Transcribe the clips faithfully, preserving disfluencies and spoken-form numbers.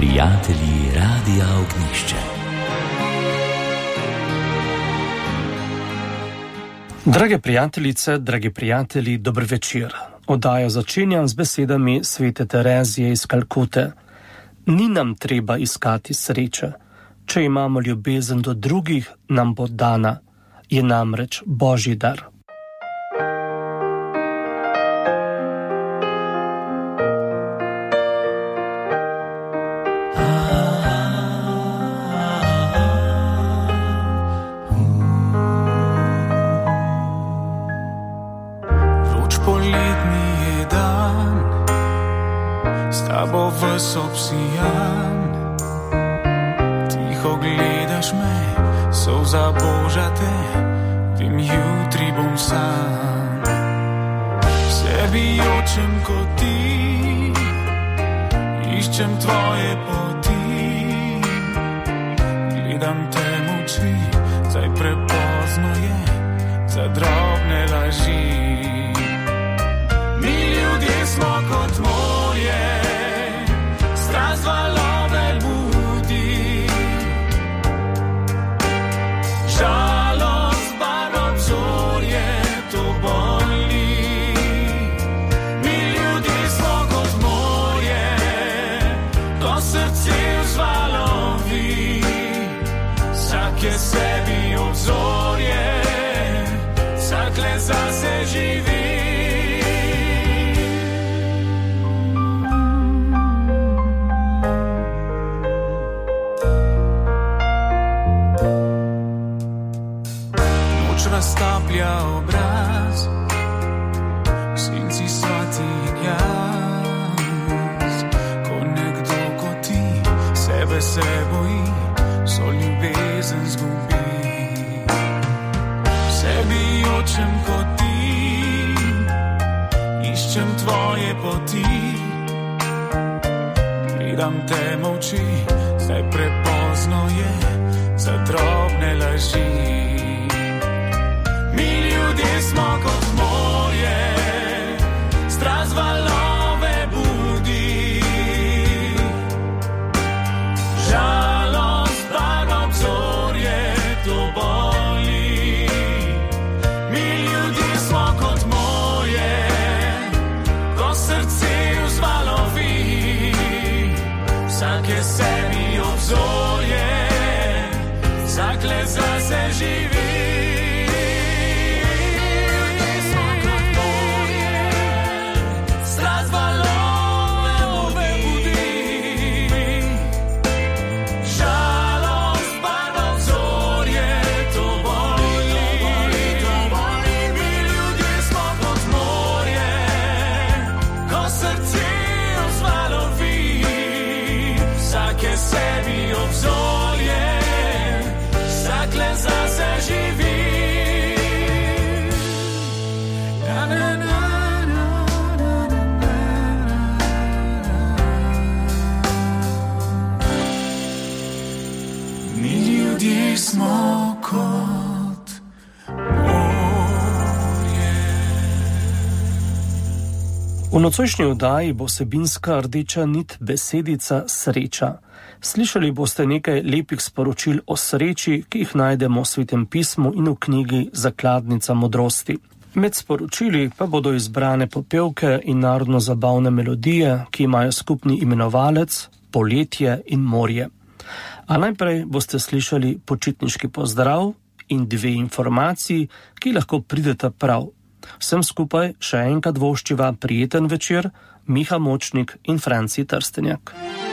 Prijatelji Radia Ognjišče. Drage prijateljice, dragi prijatelji, dober večer. Oddajo začenjam z besedami svete Terezije iz Kalkute. Ni nam treba iskati sreče. Če imamo ljubezen do drugih, nam bo dana. Je namreč Božji dar. Obsijan, tiho gledaš me, solza Božja te, vem, jutri bom sam. Sebi jočem kot ti, iščem tvoje poti, gledam te v oči, zdaj prepozno je za drobne laži. Mi ljudje smo kot morje, strast valove budi, žalost barvo obzorje, to boli. Mi ljudje smo kot morje, to srce vzvalovi, vsak je sebi obzorje, vsak le zase živi. Raztaplja obraz, v senci svatih jaz, ko nekdo kot ti sebe se boji, so ljubezen zgubi. Sebi jočem kot ti, iščem tvoje poti, gledam te v oči, zdaj prepozno je za drobne laži. Mi ljudje smo kot morje, strast valove budi, žalost barvo obzorje, to boli. Mi ljudje smo kot morje, ko srce vzvalovi, vsak je sebi obzorje, vsak le zase živi. Smo kot morje. V nocojšnji oddaji bo vsebinska rdeča nit besedica sreča. Slišali boste nekaj lepih sporočil o sreči, ki jih najdemo v Svetem pismu in v knjigi Zakladnica modrosti. Med sporočili pa bodo izbrane popevke in narodno-zabavne melodije, ki imajo skupni imenovalec Poletje in morje. A najprej boste slišali počitniški pozdrav in dve informaciji, ki lahko prideta prav. Vsem skupaj še enkrat voščiva prijeten večer, Miha Močnik in Franci Trstenjak.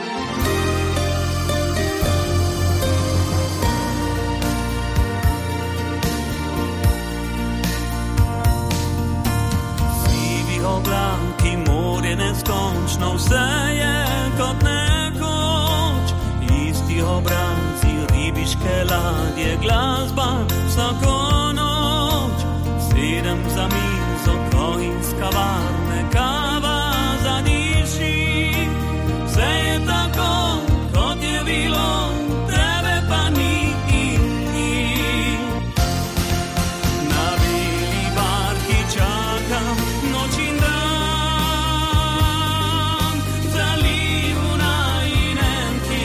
Sivi oblanki, morje neskončno, vse je kot nekoč. Isti obranci, ribiške ladje, glasba vsako noč. Sedem za mizo, kojinska varne, kava zadiši. Vse je tako, kot je bilo, tebe pa ni in ni. Na beli barki čakam noč in dan, v zalivu najinem ti.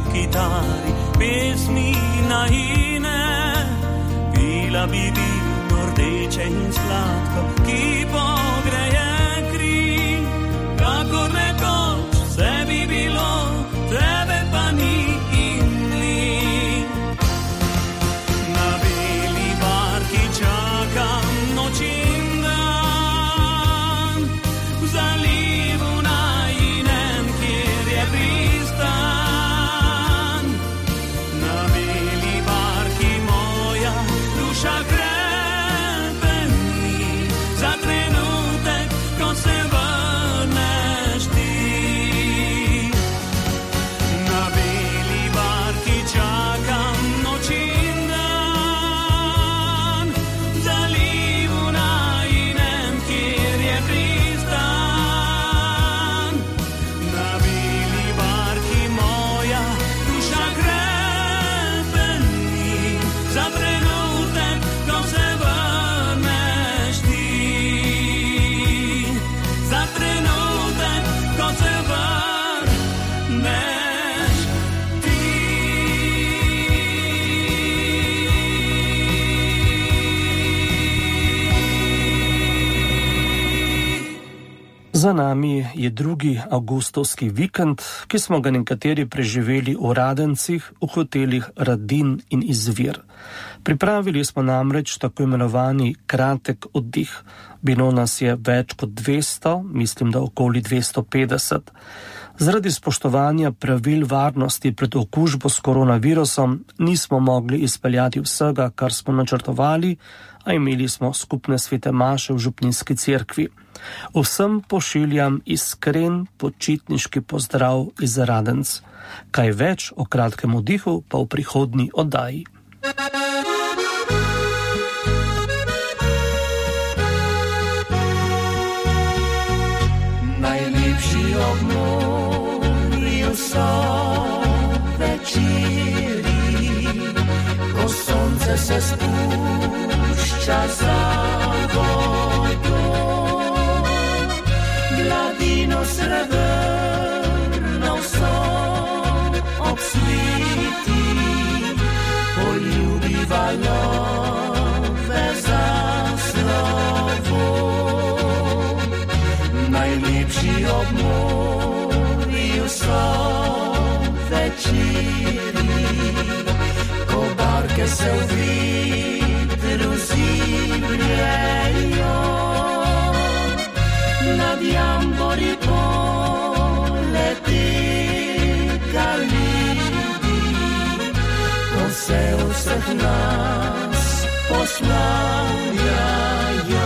ob kitari pesmi naivne, pila bi vino rdeče in sladko, ki pogreje kri, kakor nekoč vse bi bilo, tebe pa ni in ni. Na beli barki čakam noč in dan, v zalivu najinem, kjer je pristan. Na beli barki moja duša krepeni, za trenutek, ko se vrneš ti. Na beli barki čakam noč in dan, v zalivu najinem, kjer je pristan. Na beli barki moja duša krepeni, za trenutek, ko se vrneš ti. Za trenutek, ko se vrneš ti. Za nami je drugi avgustovski vikend, ki smo ga nekateri preživeli v Radencih, v hotelih Radin in Izvir. Pripravili smo namreč tako imenovani kratek oddih. Bilo nas je več kot dvesto, mislim, da okoli dvesto petdeset. Zaradi spoštovanja pravil varnosti pred okužbo s koronavirusom nismo mogli izpeljati vsega, kar smo načrtovali, a imeli smo skupne svete maše v župninski cerkvi. Vsem pošiljam iskren počitniški pozdrav iz Radenc. Kaj več o kratkem oddihu pa v prihodnji oddaji. Najlepši ob morju so večeri, ko sonce se spušča za vodo, gladino srebrno vso obsviti, poljubi valove za slovo. Najlepši ob morju so večeri, ko barke se v vitru zibljejo, nad jambori poleti galibi, ko se vseh nas poslavljajo.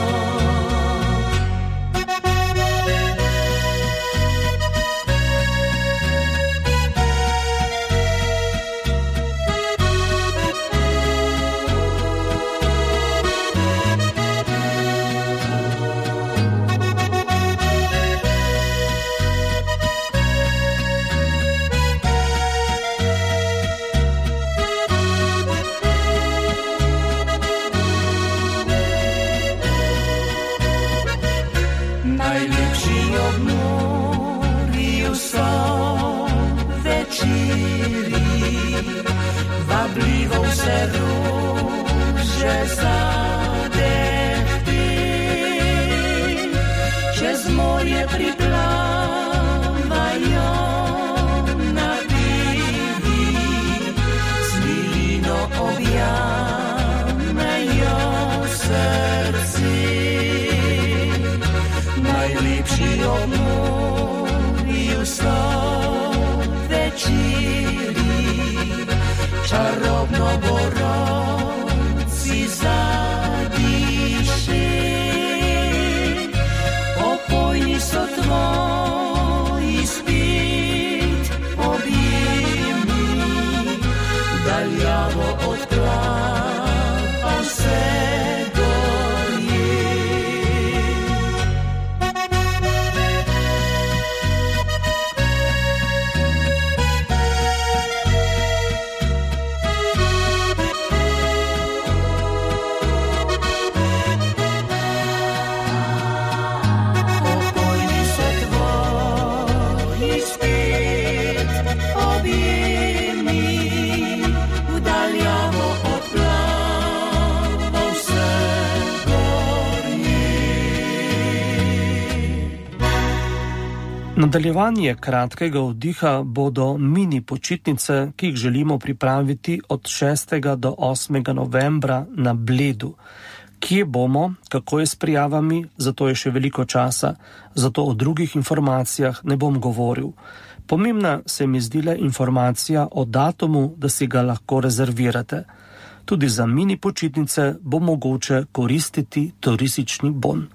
Najlepši ob morju so večeri, vabljivo vse rože zadehti, čez morje priplavajo nadivi, svilino objamejo srci. Najlepši ob morju so večeri, čarobno borovci zadiši, opojni so tvoji spit objemi, daljavo odplava vse gorje. Nadaljevanje kratkega oddiha bodo mini počitnice, ki jih želimo pripraviti od šestega do osmega novembra na Bledu. Kje bomo, kako je s prijavami, zato je še veliko časa, zato o drugih informacijah ne bom govoril. Pomembna se mi zdila informacija o datumu, da si ga lahko rezervirate. Tudi za mini počitnice bo mogoče koristiti turistični bon.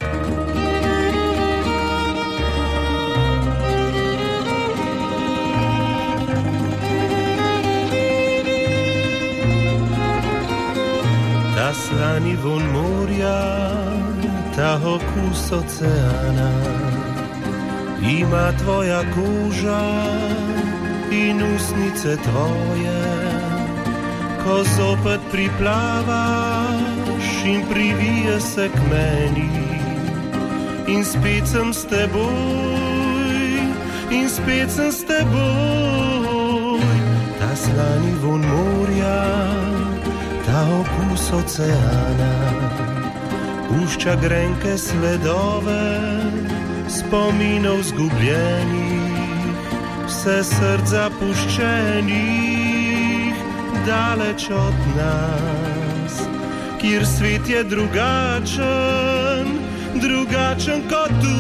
Ta slani von morja, ta okus oceana, ima tvoja koža in usnice tvoje, ko zopet priplavaš in privije se k meni, in spet sem s teboj, in spet sem s teboj. Ta slani von morja, ta okus oceana, pušča grenke sledove spominov zgubljenih, vse src zapuščenih, daleč od nas, kjer svet je drugačen, drugačen kot tu.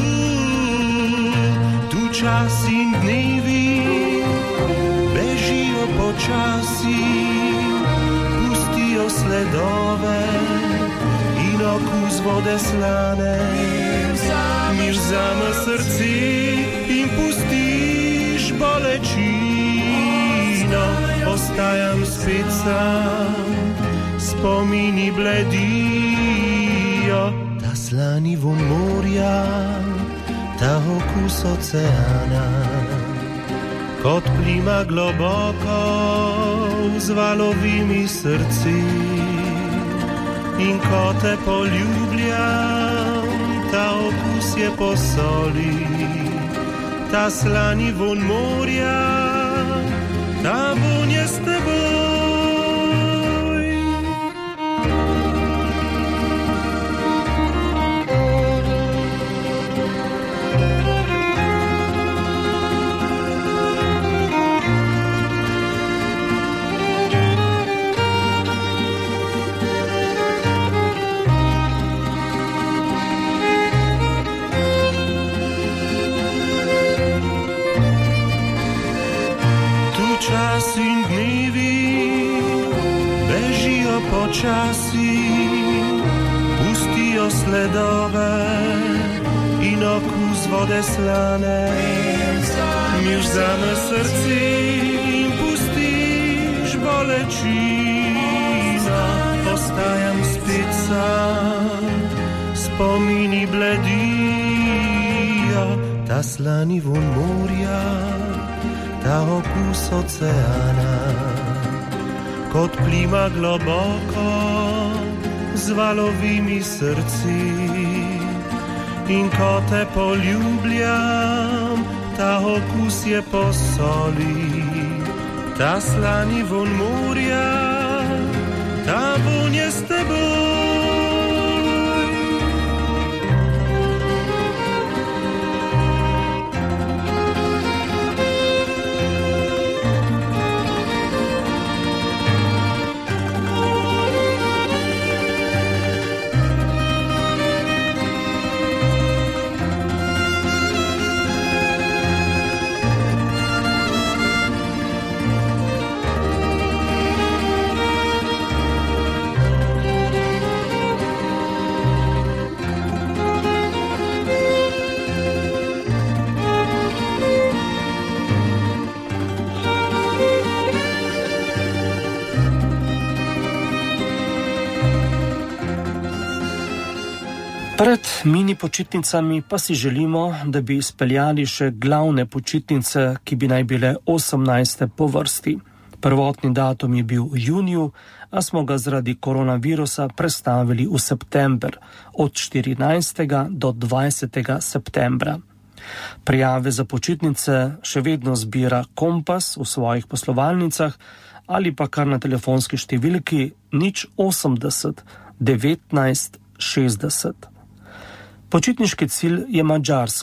Tu čas in dnevi bežijo počasi, sledove in okus vode slane. Mi vzame srce in pustiš bolečino, ostajam spet sam, spomini bledijo. Ta slani von morja, ta okus oceana, kot plima globoko z valovimi srci, in ko te poljubljam, ta okus je po soli, ta slani von morja, ta von je s teboj. Čas in dnevi bežijo počasi, pustijo sledove in okus vode slane. Mi vzame srce in pustiš bolečino, ostajam spet sam, spomini bledijo. Ta slani von morja, ta okus oceana, kot plima globoko z valovimi srci, in ko te poljubljam, ta okus je po soli, ta slani von morja, ta von je s teboj. Pred mini počitnicami pa si želimo, da bi izpeljali še glavne počitnice, ki bi naj bile osemnajste po vrsti. Prvotni datum je bil v juniju, a smo ga zaradi koronavirusa prestavili v september, od štirinajstega do dvajsetega septembra. Prijave za počitnice še vedno zbira Kompas v svojih poslovalnicah ali pa kar na telefonski številki nič osemdeset devetnajst šestdeset. Počitniški cilj je Madžarska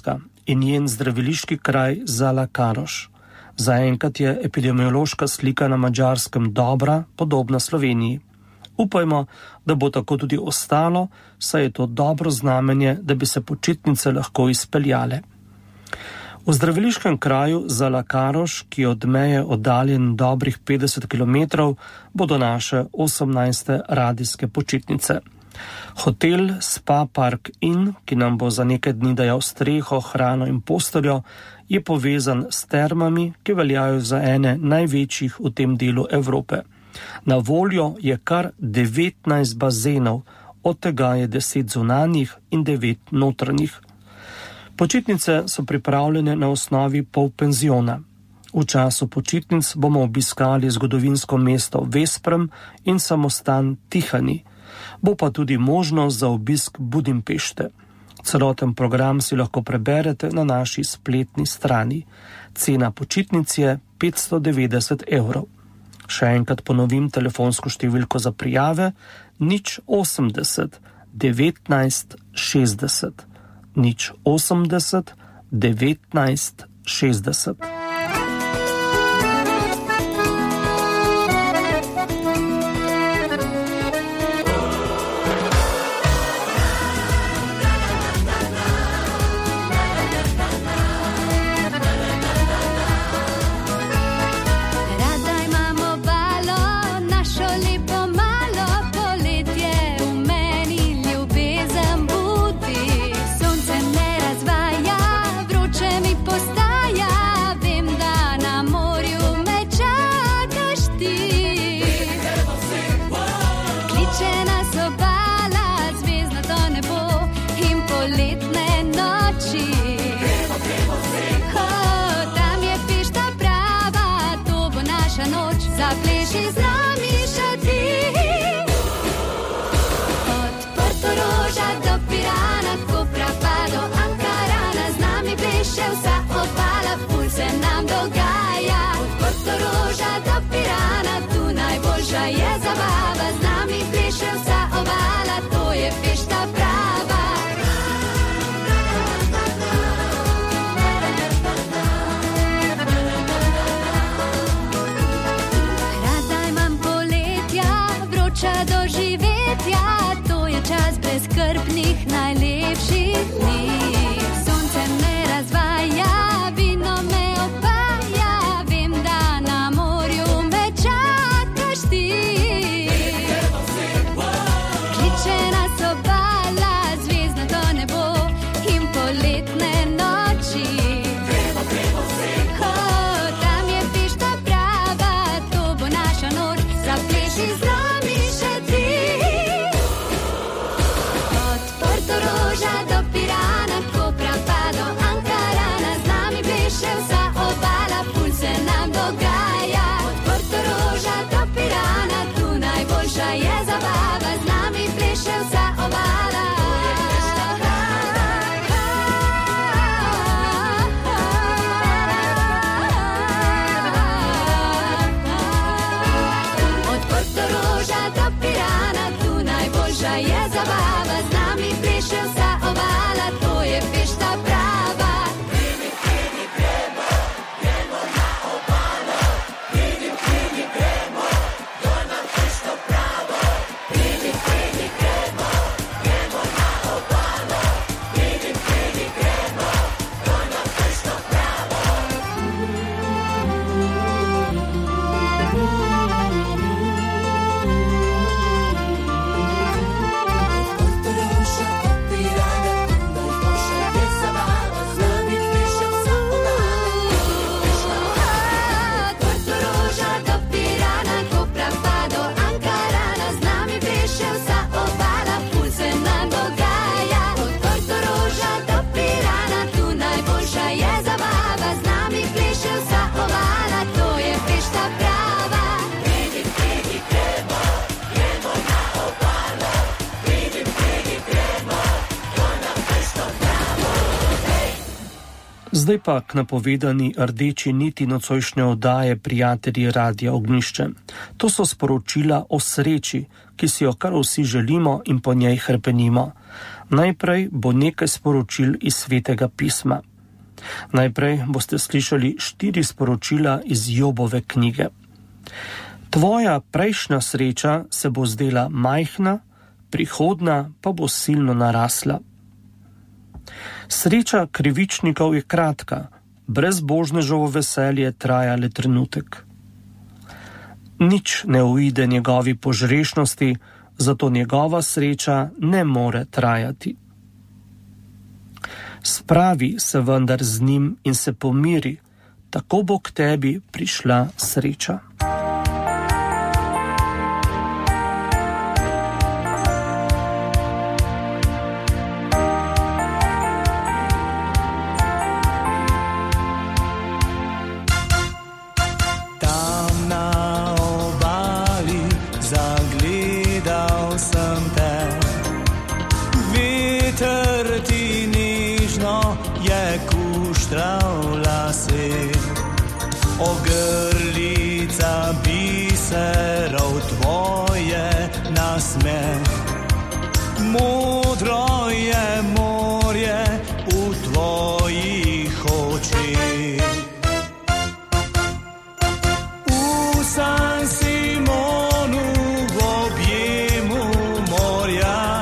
in njen zdraviliški kraj Zalakaroš. Zaenkrat je epidemiološka slika na Madžarskem dobra, podobna Sloveniji. Upajmo, da bo tako tudi ostalo, saj je to dobro znamenje, da bi se počitnice lahko izpeljale. V zdraviliškem kraju Zalakaroš, ki je od meje oddaljen dobrih petdeset kilometrov, bodo naše osemnajste radijske počitnice. Hotel Spa Park Inn, ki nam bo za nekaj dni dajal streho, hrano in posteljo, je povezan s termami, ki veljajo za ene največjih v tem delu Evrope. Na voljo je kar devetnajst bazenov, od tega je deset zunanjih in devet notranjih. Počitnice so pripravljene na osnovi polpenziona. V času počitnic bomo obiskali zgodovinsko mesto Vesprem in samostan Tihani. Bo pa tudi možnost za obisk Budimpešte. Celoten program si lahko preberete na naši spletni strani. Cena počitnic je petsto devetdeset evrov. Še enkrat ponovim telefonsko številko za prijave nič osemdeset devetnajst šestdeset. Nič osemdeset devetnajst šestdeset. Skrbnih najlepših dni. Sonce me razvaja, vino me opaja, vem, da na morju me čakaš ti. Kliče nas obala, zvezdno to nebo in poletne noči. Oh, tam je pišta prava, to bo naša noč, zapleši z nami še ti. Roža do Pirana, Kopra pa do Ankarana, z nami pleše vsa obala, ful se nam dogaja. Od Portoroža do Pirana, tu najboljša je zabava, z nami pleše vsa obala. Od Portoroža do Pirana, tu najboljša je zabava, z nami pleše vsa obala, to je fešta prava. Vidim, vidim, gremo, gremo na obalo. Vidim, vidim, gremo, to nam fešta pravo. Vidim, vidim, gremo, gremo na obalo. Vidim, vidim, gremo, to nam fešta pravo. Zdaj pa k napovedani rdeči niti nocojšnje oddaje Prijatelji Radia Ognjišče. To so sporočila o sreči, ki si jo kar vsi želimo in po njej hrepenimo. Najprej bo nekaj sporočil iz Svetega pisma. Najprej boste slišali štiri sporočila iz Jobove knjige. Tvoja prejšnja sreča se bo zdela majhna, prihodna pa bo silno narasla. Sreča krivičnikov je kratka, brezbožnežovo veselje traja le trenutek. Nič ne uide njegovi požrešnosti, zato njegova sreča ne more trajati. Spravi se vendar z njim in se pomiri, tako bo k tebi prišla sreča. Ogrlica biserov tvoje nasmeh. Modro je morje v tvojih očeh. V San Simonu v objemu morja,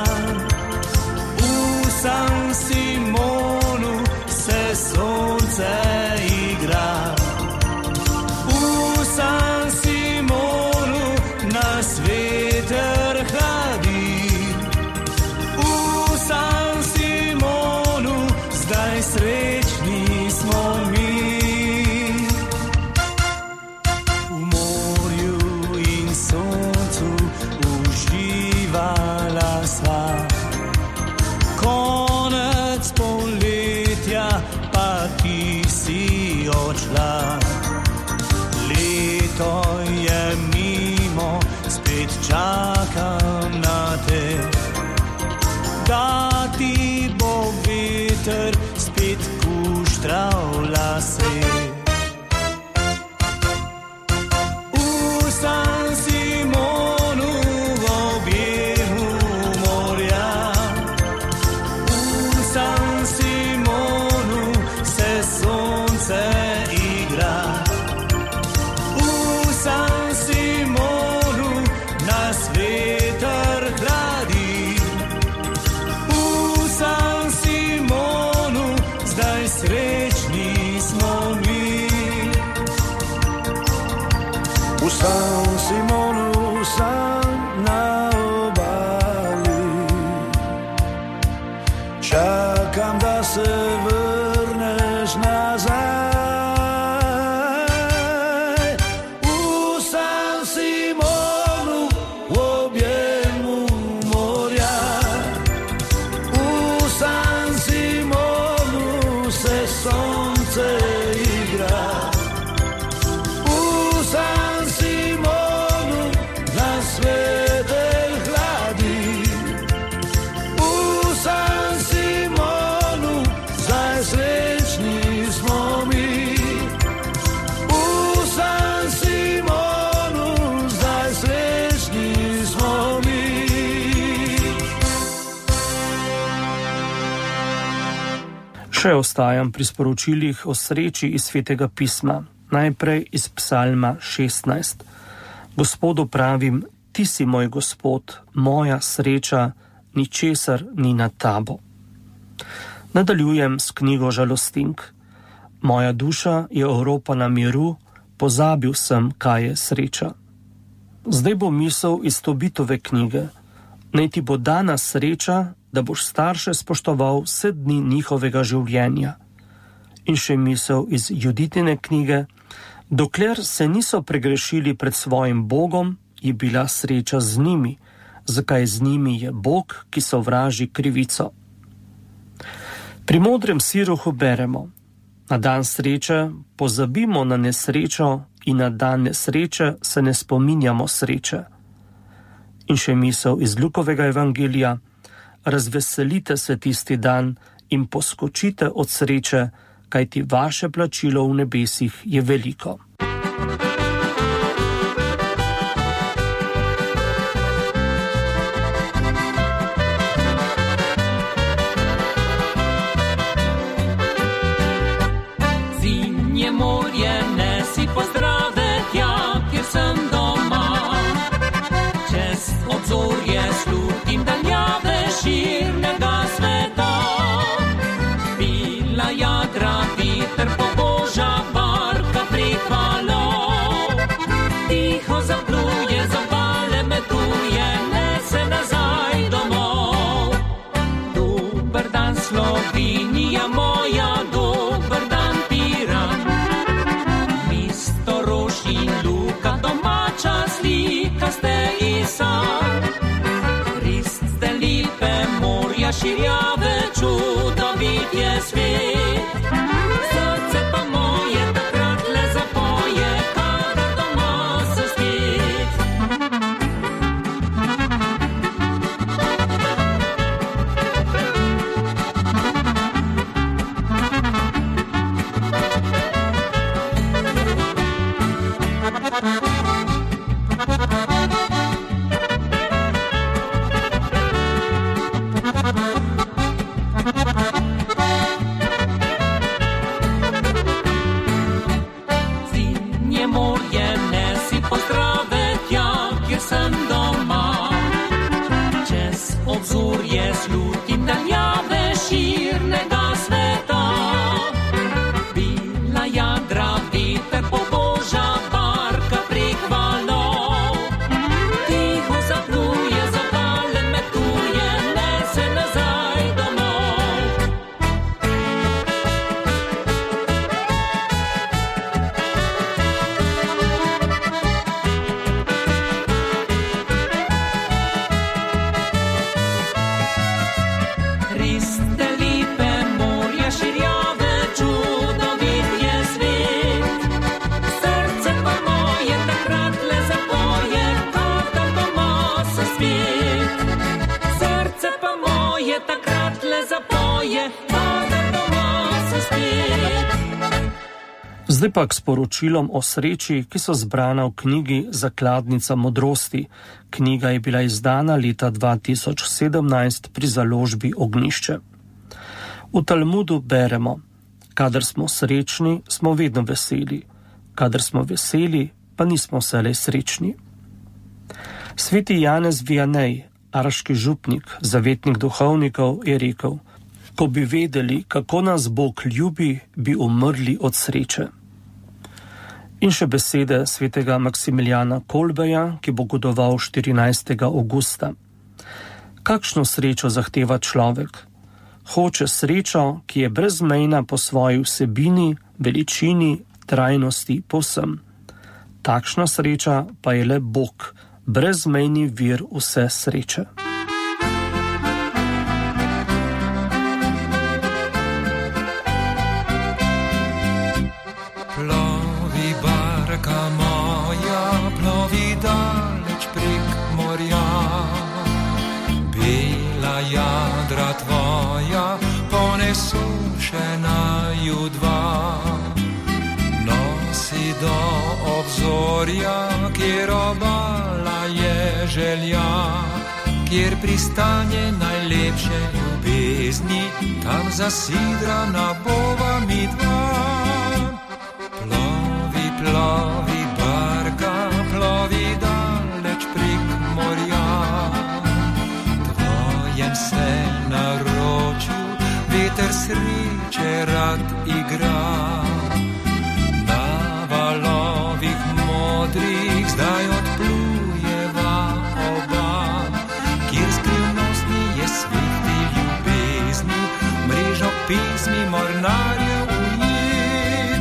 v San Simonu se sonce igra. San Simonu nas veter hladi. V San Simonu zdaj srečni smo mi. V morju in soncu uživala sva. Konec poletja pa ti si odšla. To je mimo, spet čakam na te, da ti bo veter spet kuštral lase. V San Simonu v objemu morja, v San Simonu se sonce igra. San Simonu nas veter hladi. V San Simonu zdaj srečni smo mi. V San Simonu sam na obali, čakam, da se vrneš nazaj. Še ostajam pri sporočilih o sreči iz Svetega pisma, najprej iz Psalma šestnajst. Gospodu pravim, ti si moj Gospod, moja sreča, ničesar ni nad tabo. Nadaljujem s knjigo Žalostink. Moja duša je oropana miru, pozabil sem, kaj je sreča. Zdaj bo misel iz Tobitove knjige. Naj ti bo dana sreča, da boš starše spoštoval vse dni njihovega življenja. In še misel iz Juditine knjige. Dokler se niso pregrešili pred svojim Bogom, je bila sreča z njimi, zakaj z njimi je Bog, ki sovraži krivico. Pri modrem siruhu beremo: na dan sreče pozabimo na nesrečo in na dan nesreče se ne spominjamo sreče. In še misel iz Lukovega evangelija: razveselite se tisti dan in poskočite od sreče, kajti vaše plačilo v nebesih je veliko. tiho zapluje, zapale metuje, nese nazaj domov. Dober dan Slovenija moja, dober dan Piran. Mesto rož in luka, domača slika ste i sam. Res ste lepe morja, širjave, čudovit je svet. Srce pa moje takrat le zapoje, kadar doma so spet. Zimnje morje nesi pozdrave tja, kjer sem doma. Čez obzorje slutim daljave širnega sveta. Bila jadra, veter poboža, barka prek valov. Tiho zapluje, zapale metuje, nese nazaj domov. Res ste lepe morja, širjave, čudovit je svet. Srce pa moje takrat le zapoje, kadar doma so spet. Srce pa moje takrat le zapoje, kadar doma so spet. Zdaj pa k sporočilom o sreči, ki so zbrana v knjigi Zakladnica modrosti. Knjiga je bila izdana leta dva tisoč sedemnajst pri založbi Ognjišče. V Talmudu beremo: kadar smo srečni, smo vedno veseli, kadar smo veseli, pa nismo vselej srečni. Sveti Janez Vianney, arški župnik, zavetnik duhovnikov, je rekel: ko bi vedeli, kako nas Bog ljubi, bi umrli od sreče. In še besede svetega Maksimiljana Kolbeja, ki bo godoval štirinajstega avgusta. Kakšno srečo zahteva človek? Hoče srečo, ki je brezmejna po svoji vsebini, veličini, trajnosti, povsem. Takšna sreča pa je le Bog, brezmejni vir vse sreče. Plovi barka moja, plovi daleč prek morja. Bela jadra tvoja ponesu še naju dva. Nosi do obzorja, kjer obala je želja, kjer pristanje najlepše ljubezni, tam zasidrana bova mi dva. Plovi, plovi barka, plovi daleč prek morja. Tvojem se naročju veter sreče rad igra. Na valovih modrih zdaj odplujeva oba, kjer skrivnostni je sveti ljubezni, mrežo pismi mornarjev ujet.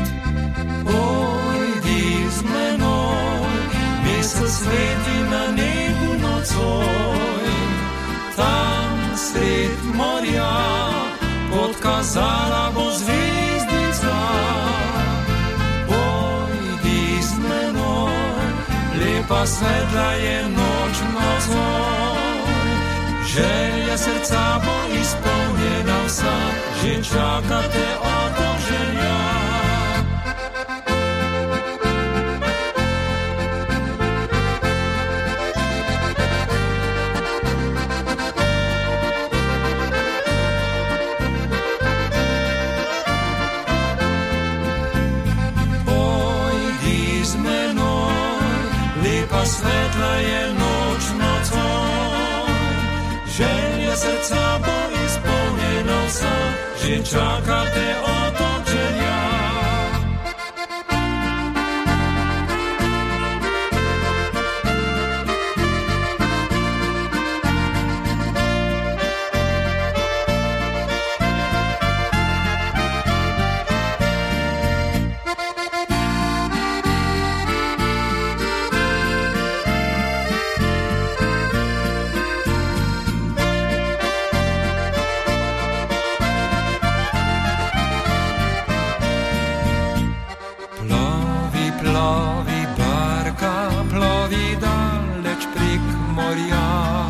Pojdi z menoj, mesec sveti na nebu nocoj, tam sred morja podkazala bo zvezdica. Pojdi z menoj, lepa svetla je noč nocoj. Želja srca bo izpolnjena vsa, že čaka te otok želja. Svetla je noč nocoj, želja srca bo izpolnjena vsa, že čaka te otok želja. valovi daleč prek morja.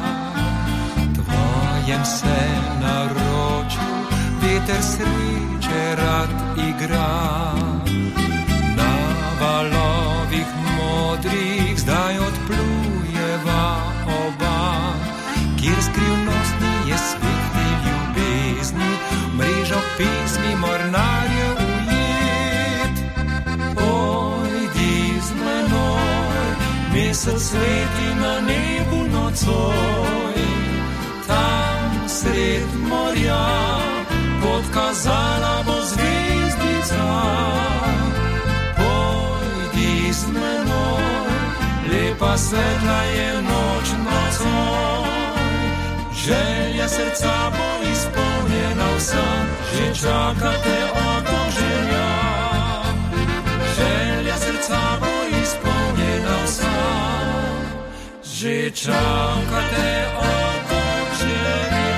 Tvojem se naročil, veter sreče rad igra. Na valovih modrih zdaj odplujeva oba, kjer skrivnostni je svet in ljubezni, mrežo pesmi mornarjev ujet. Pojdi z menoj, mesec sveti na nebu nocoj, tam sred morja podkazala bo zvezdica. Pojdi z menoj, lepa svetla je noč nocoj, želja srca bo izpolnjena vsa, že čakate otok želja. Želja srca bo izpolnjena vsa, že čakate otok želja.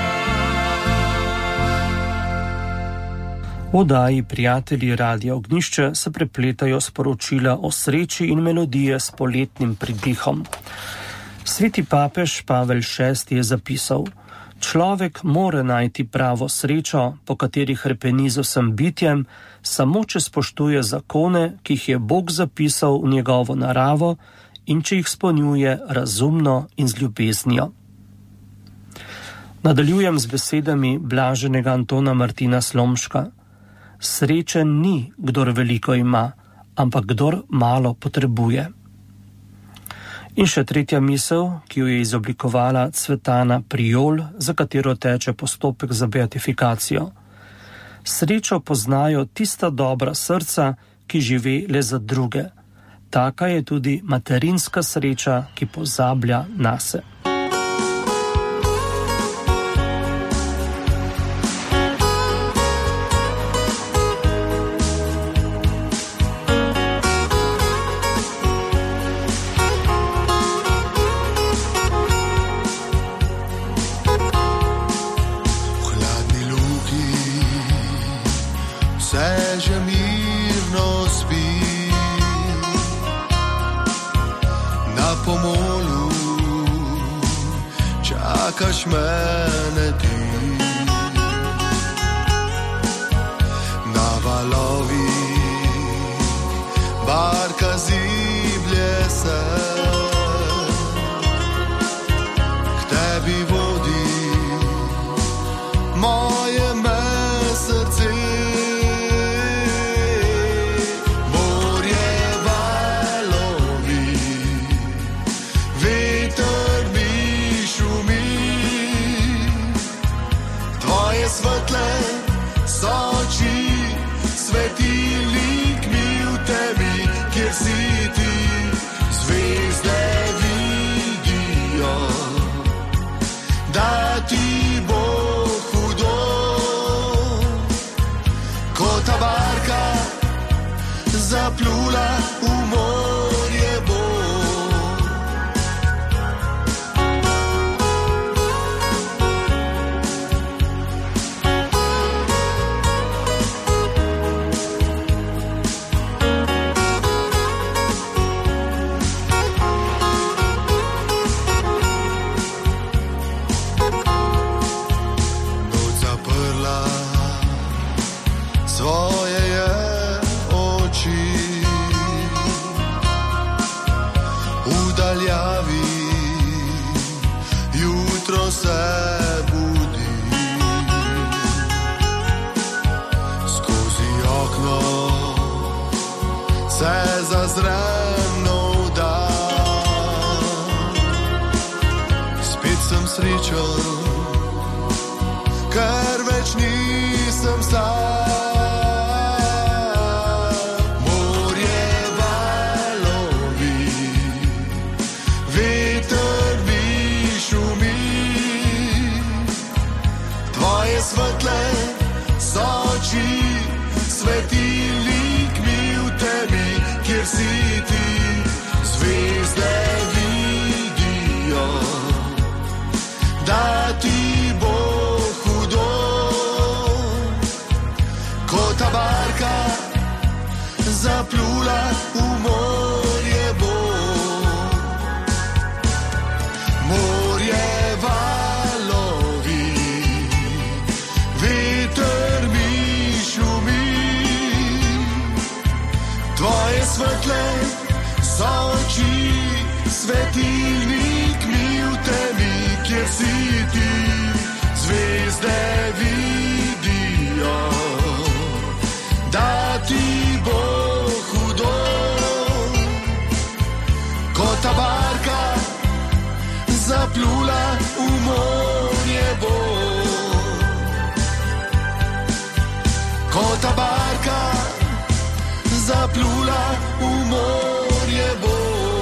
V oddaji Prijatelji Radia Ognjišče se prepletajo sporočila o sreči in melodije s poletnim pridihom. Sveti papež Pavel šesti je zapisal: človek more najti pravo srečo, po kateri hrepeni z vsem bitjem, samo če spoštuje zakone, ki jih je Bog zapisal v njegovo naravo in če jih spolnjuje razumno in z ljubeznijo. Nadaljujem z besedami blaženega Antona Martina Slomška. Srečen ni, kdor veliko ima, ampak kdor malo potrebuje. In še tretja misel, ki jo je izoblikovala Cvetana Prijol, za katero teče postopek za beatifikacijo. Srečo poznajo tista dobra srca, ki žive le za druge. Taka je tudi materinska sreča, ki pozablja nase. Čakaš mene ti, na valovi barka ziblje se, k tebi vodi moje me srce. Morje valovi, veter mi šumi, svetle so oči, svetilnik mi v tebi, kjer si ti, zvezde vidijo, da ti bo hudo, ko ta barka zaplula v morje bo. Ker več nisem sam. Morje valovi, veter mi šumi, tvoje svetle so oči, svetilnik mi v tebi, kjer si ti, zvezde vidijo, da ti bo hudo, ko ta barka zaplula v morje bo. si ti, zvezde vidijo, da ti bo hudo. Ko ta barka zaplula v morje bo, ko ta barka zaplula v morje bo.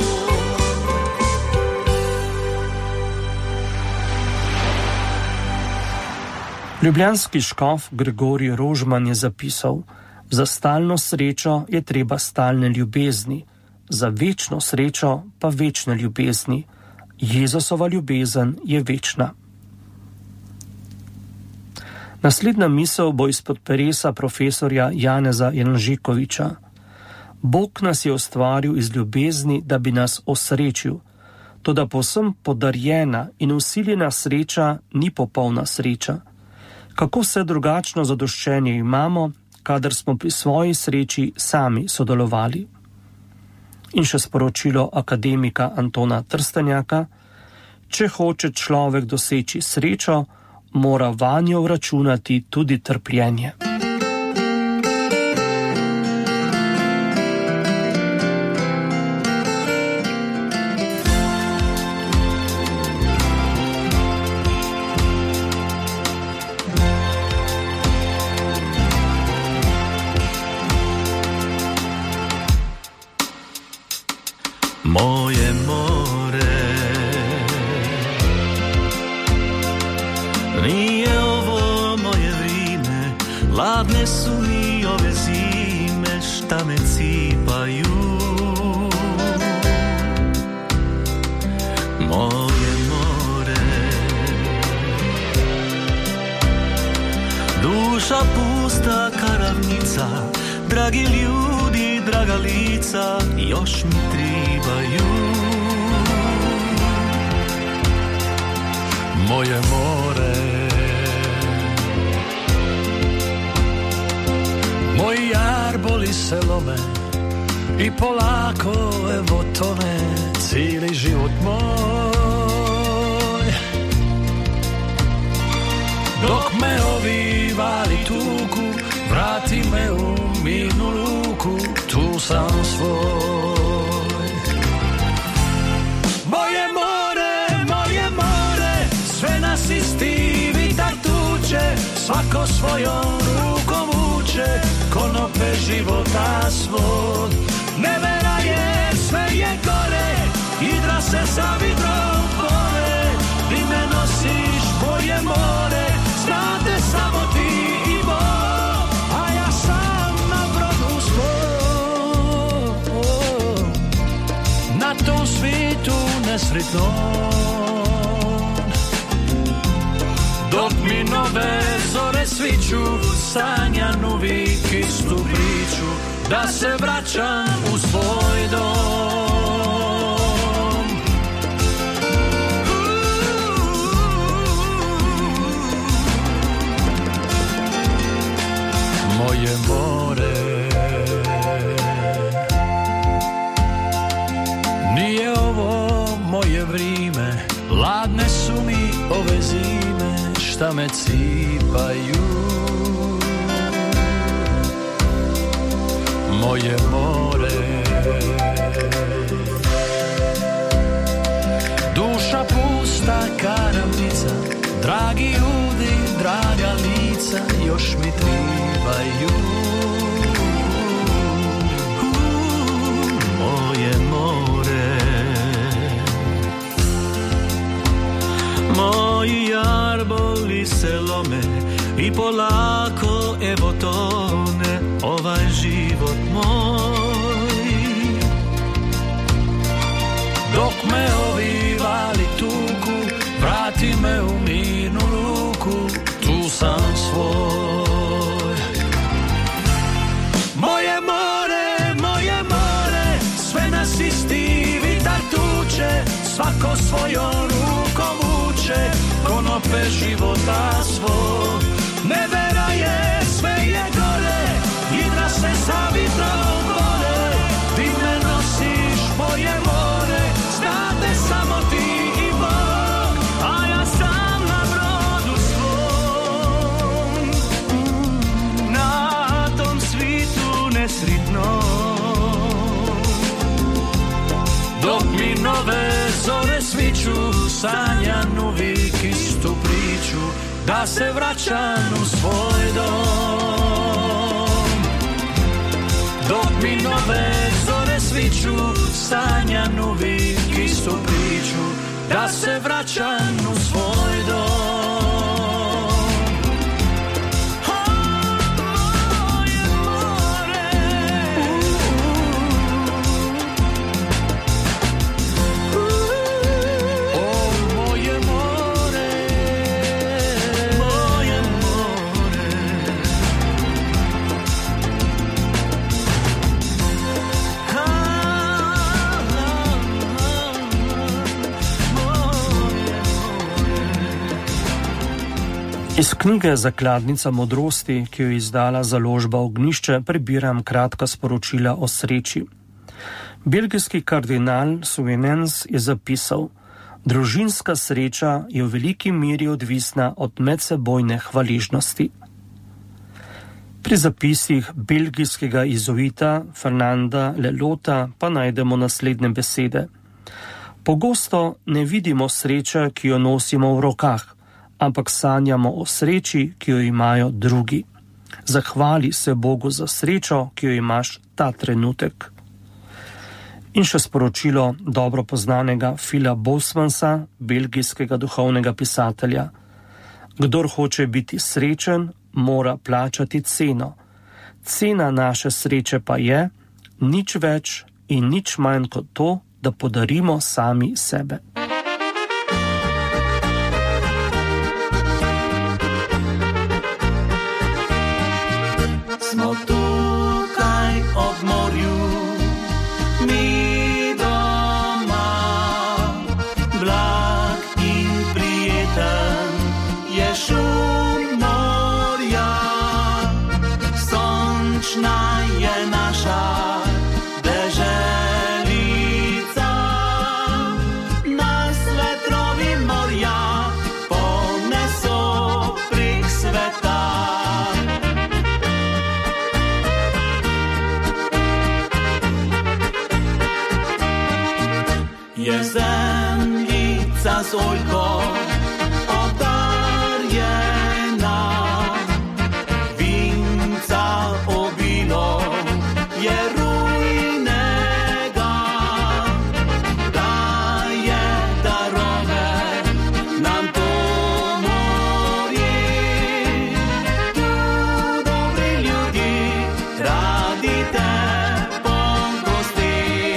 Ljubljanski škof Gregorij Rožman je zapisal: za stalno srečo je treba stalne ljubezni, za večno srečo pa večne ljubezni. Jezusova ljubezen je večna. Naslednja misel bo izpod peresa profesorja Janeza Janžikoviča. Bog nas je ustvaril iz ljubezni, da bi nas osrečil, toda povsem podarjena in usiljena sreča ni popolna sreča. Kako vse drugačno zadoščenje imamo, kadar smo pri svoji sreči sami sodelovali. In še sporočilo akademika Antona Trstenjaka: če hoče človek doseči srečo, mora vanjo vračunati tudi trpljenje. Moje more, nije ovo moje vrijeme, ladne su mi ove zime, šta me cipaju. Moje more, duša pusta karavnica, dragi ljudi, draga lica, još mi tribaju. Moje more, moj jarboli se lome i polako evo tone cijeli život moj. Dok me ovi vali tuku, vrati me u mirnu luku, tu sam svoj. Moje more, moje more, sve nas isti vitar tuče, svako svojom rukom vuče, konope života svog. Nevera je, sve je gore, igra se sa vidrom bore, ti me nosiš, moje more, znate samo ti i Bog, a ja sam na brodu svoj, na tom svijetu nesretnom. Dok mi nove zore sviću, sanjam uvijek istu priču, da se vraćam u svoj dom. Moje more, nije ovo moje vrime, ladne su mi ove zime, šta me cipaju. Moje more, duša pusta karavnica, dragi ljudi, draga lica, još mi tribaju. Moje more, moji jarboli se lome i polako evo tone ovaj život moj. Dok me ovi vali tuku, vrati me u mirnu luku, tu sam svoj. Moje more, moje more, sve nas isti vitar tuče, svako svojom rukom vuče, konope života svog. Nevera je, sve je gore, igra se sa vitrom bore, ti me nosiš, moje more, znate samo ti i Bog, a ja sam da se vraćam u svoj dom. Dok mi nove zore sviću, sanjan uvijek istu priču, da se vraćam u svoj dom. Iz knjige Zakladnica modrosti, ki jo je izdala založba Ognjišče, prebiram kratka sporočila o sreči. Belgijski kardinal Suenens je zapisal: družinska sreča je v veliki meri odvisna od medsebojne hvaležnosti. Pri zapisih belgijskega izuita Fernanda Lelota pa najdemo naslednje besede. Pogosto ne vidimo sreče, ki jo nosimo v rokah, ampak sanjamo o sreči, ki jo imajo drugi. Zahvali se Bogu za srečo, ki jo imaš ta trenutek. In še sporočilo dobro poznanega Phila Bosmansa, belgijskega duhovnega pisatelja. Kdor hoče biti srečen, mora plačati ceno. Cena naše sreče pa je nič več in nič manj kot to, da podarimo sami sebe. Smo tukaj ob morju, mi doma, blag in prijeten je šum morja, sončna je naša deželica, nas vetrovi morja poneso prek sveta. Je zemljica z oljko obdarjena, vinca obilo je rujnega, daje darove nam to morje. Tu dobri ljudi radi te pogosti.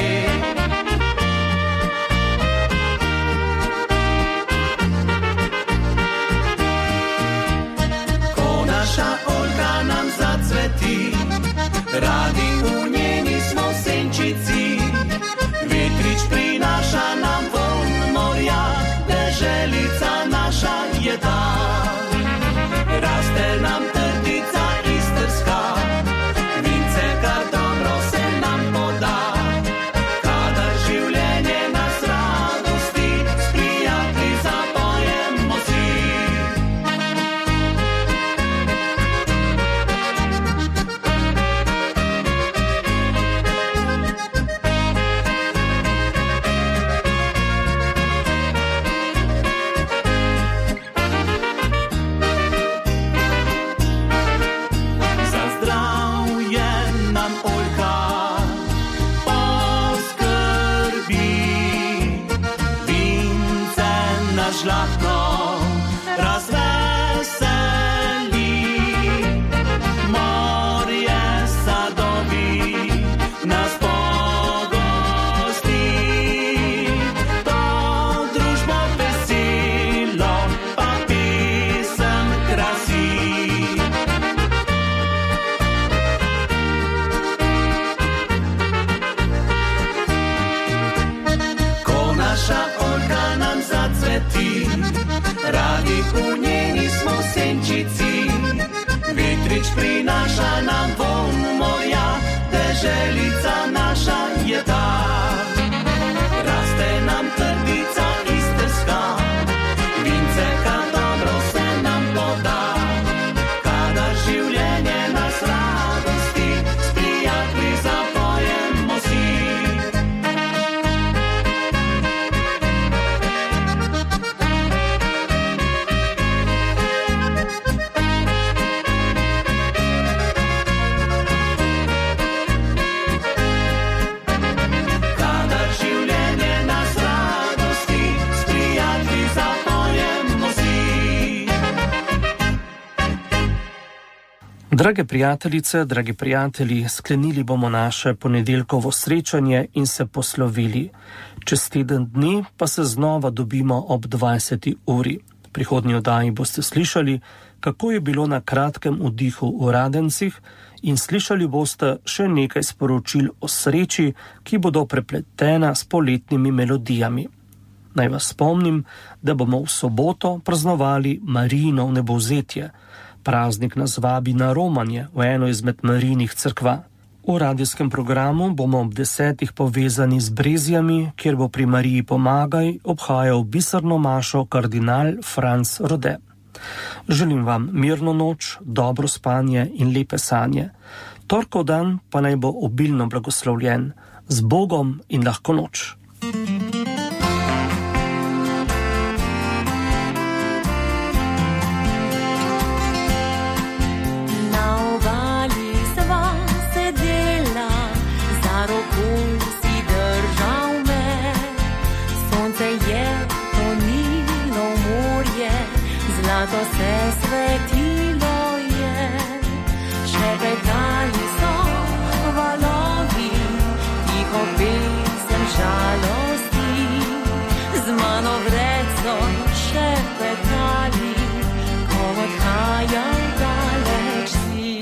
Naša oljka nam zacveti, radi v njeni smo senčici. Vetrič prinaša nam vonj morja, deželica naša je ta. Raste nam trtica istrska, vince kar dobro se nam poda. Kadar življenje nas radosti, s prijatelji zapojemo si. Žlahtno razveseli, morje sadovi nas pogosti, to družbo veselo pa pisem krasi. Ko naša oljka nam zacveti, radi v njeni smo senčici. Vetrič prinaša nam vonj morja, deželica naša je ta. Raste nam trdica istrska, vince kar dobro se nam poda. Kadar življenje nas radosti, s prijatelji zapojemo si. Drage prijateljice, dragi prijatelji, sklenili bomo naše ponedeljkovo srečanje in se poslovili. Čez teden dni pa se znova dobimo ob dvajseti uri. V prihodnji oddaji boste slišali, kako je bilo na kratkem vdihu v Radencih, in slišali boste še nekaj sporočil o sreči, ki bodo prepletena s poletnimi melodijami. Naj vas spomnim, da bomo v soboto praznovali Marijino vnebovzetje. Praznik nas vabi na romanje v eno izmed Marijinih cerkva. V radijskem programu bomo ob desetih povezani z Brezjami, kjer bo pri Mariji Pomagaj obhajal biserno mašo kardinal Franc Rode. Želim vam mirno noč, dobro spanje in lepe sanje. Torkov dan pa naj bo obilno blagoslovljen. Z Bogom in lahko noč. To se svetilo je, šepetali so valovi, tiho pesem žalosti, z mano vreco šepetali, ko odhajam daleč si.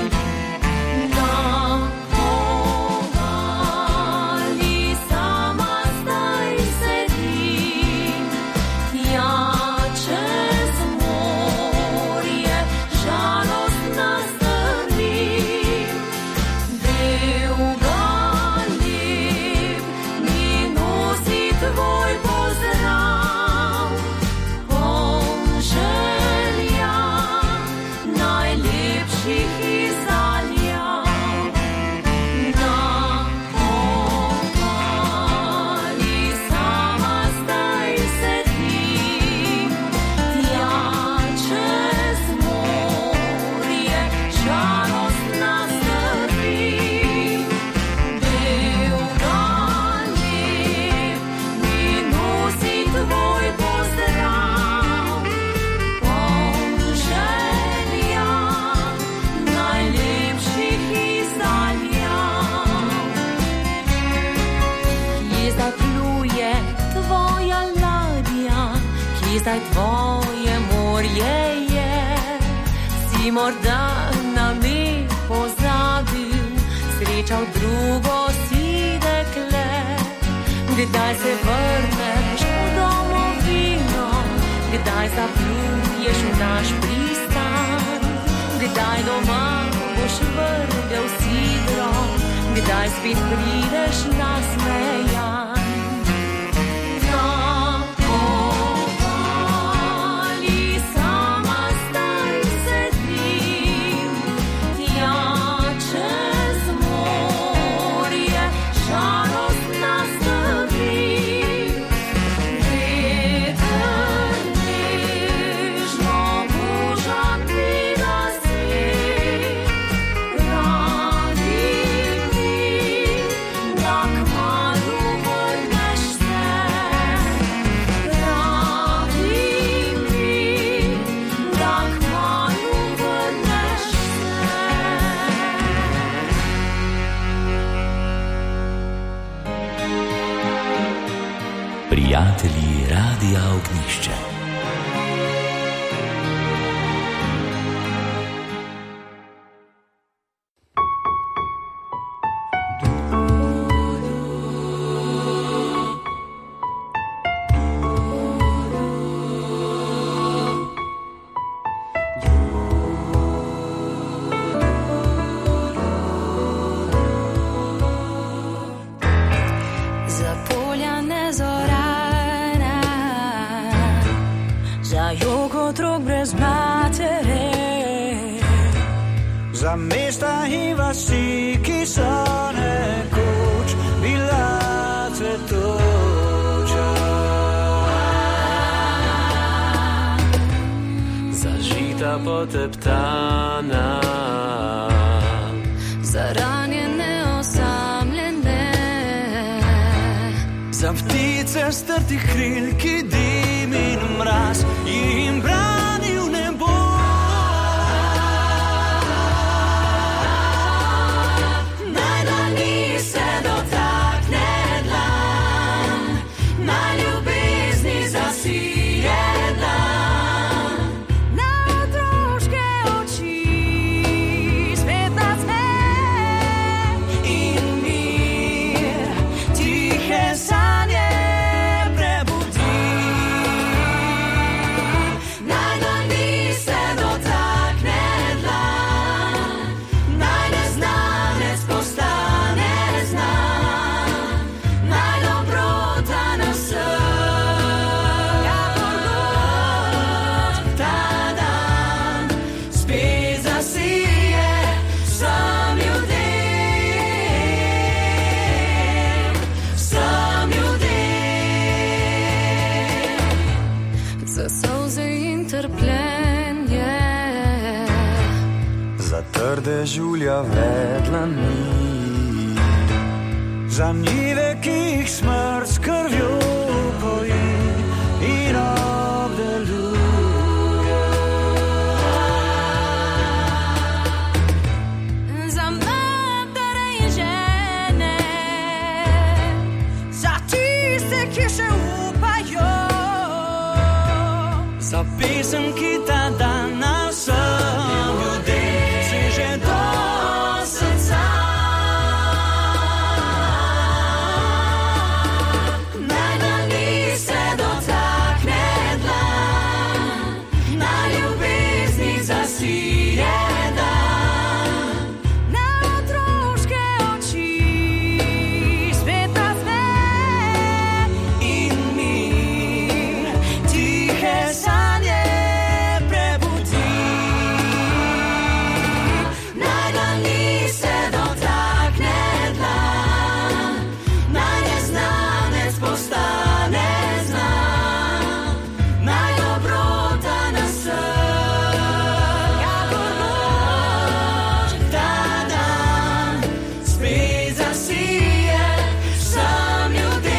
Zdaj tvoje morje je, si morda na me pozabil, srečal drugo si dekle. Kdaj se vrneš v domovino, kdaj zapluješ v naš pristan, kdaj doma boš vrgel sidro, kdaj spet prideš nasmejan. Prijatelji Radia Ognišče. Za mesta in vasi, ki so nekoč bila cvetoča. Zažita poteptana, za ranjene osamljene, za ptice strtih kril, ki dim in mraz jim brani v nebo. trde žulja vedla ni. Za njive, ki jih smrt s krvjo poji in obdeluje. Za matere in žene, za tiste, ki še upajo, za pesem, ki ta dan na vsem ljudem seže do srca. naj dlani se dotakne dlan, na ljubezni zasije dan, na otroške oči spet nasme In mir, tihe sanje prebudi. naj dlani se dotakne dlan, naj neznanec postane znan, naj dobrota nas kakor noč ta dan Spet zasije vsem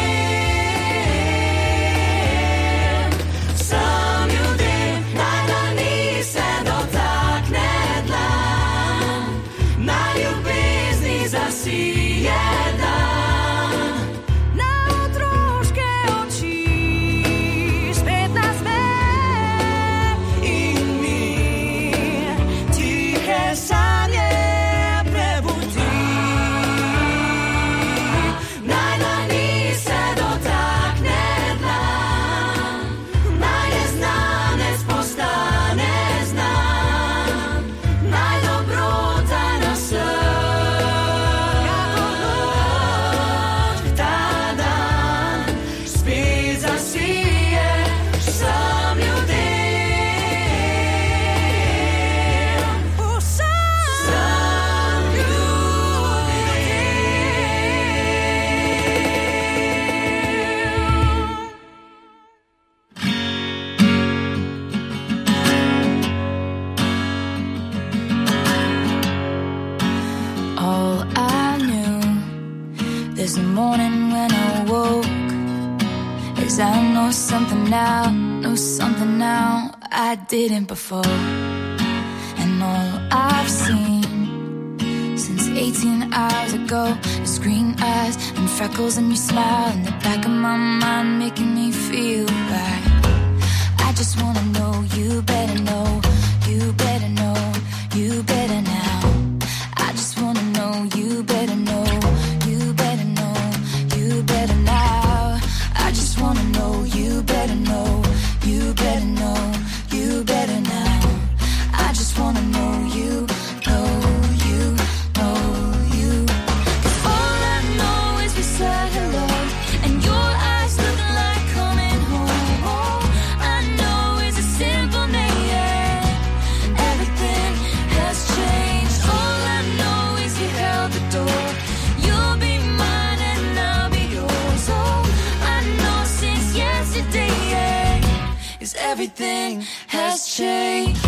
ljudem, vsem ljudem. Naj dlani se dotakne dlan, naj ljubezni zasije dan, na otroške oči spet nasme in mir, tihe sanje prebudi. naj dlani se dotakne dlan, naj neznanec postane znan, naj dobrota nas kakor noč ta dan Spet zasije vsem ljudem, vsem All I knew this morning when I woke is I know something now, know something now I didn't before. And all I've seen since eighteen hours ago is green eyes and freckles and your smile in the back of my mind making me feel right. I just wanna know you better know, you better know, you better now. I just wanna know you better know, you better know, you better now. I just wanna know you better know, you better know, you better now. I just wanna know you, know you, know you. 'Cause all I know is we said hello, and your eyes look like coming home. All I know is a simple name, yeah. Everything has changed. All I know is you held the door. You'll be mine and I'll be yours. All I know since yesterday, yeah, is everything has changed.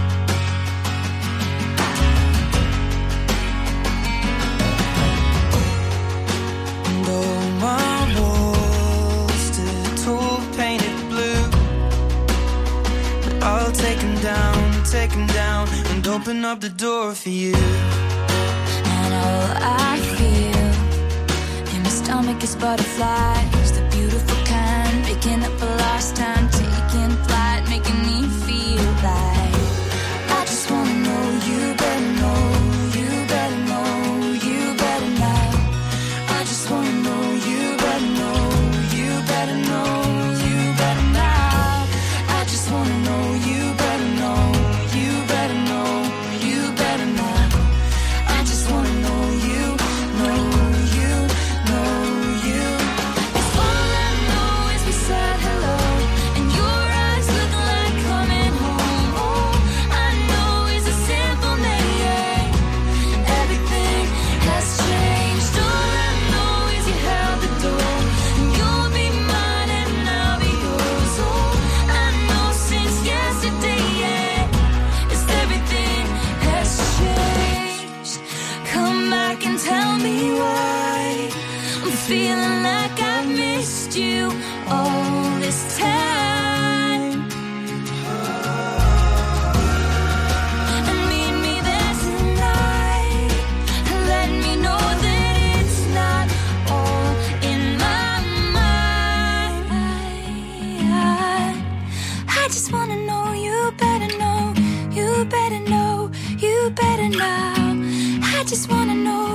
And all my walls still tall painted blue, but I'll take 'em down, take 'em down and open up the door for you. And all I feel in my stomach is butterflies, the beautiful kind, picking up a lost time, taking flight, making me feel like I just wanna know you better know, you better know, you better now. I just wanna know you better know, you better know, you better now. I just wanna know you better know, you better know, you better now. I just wanna know you, know you, know you. 'Cause all I know is we said hello. just wanna know